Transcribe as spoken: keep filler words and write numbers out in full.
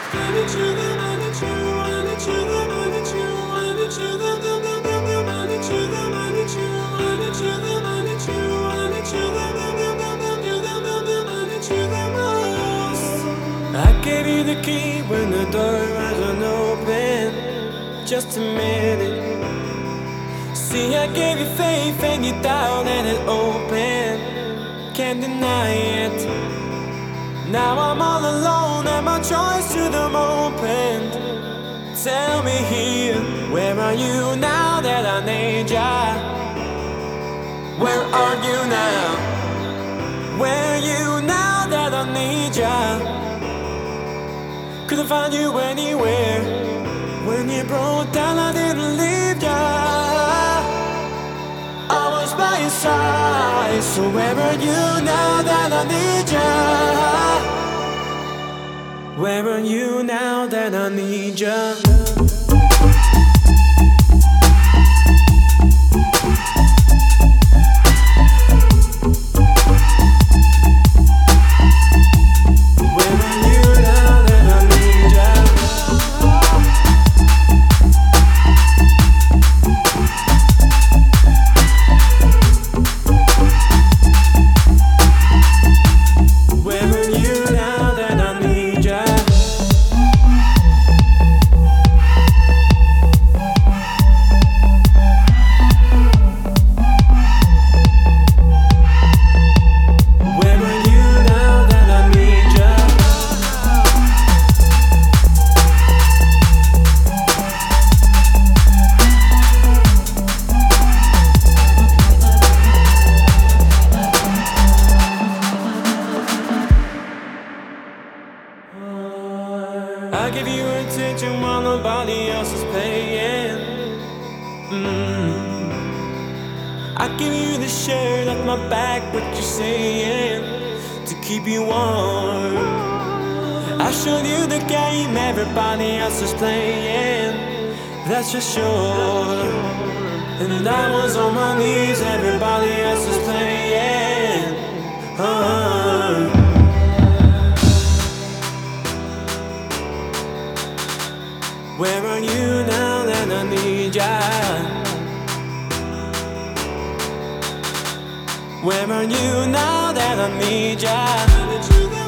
I gave you the key when the door wasn't open. Just admit it. See, I gave you faith and you doubted and it opened. Can't deny it. Now I'm all alone and my choice to them opened. Tell me here, where are you now that I need ya? Where are you now? Where are you now that I need ya? Couldn't find you anywhere. When you broke down, I didn't leave ya. I was by your side. So where are you now that I need ya? Where are you now that I need ya? I give you attention while nobody else is paying. mm. I give you the shirt off my back, what you saying, to keep you warm. I showed you the game everybody else is playing, that's for sure. And I was on my knees, everybody else is playing. uh. Where are you now that I need ya? Where are you now that I need ya?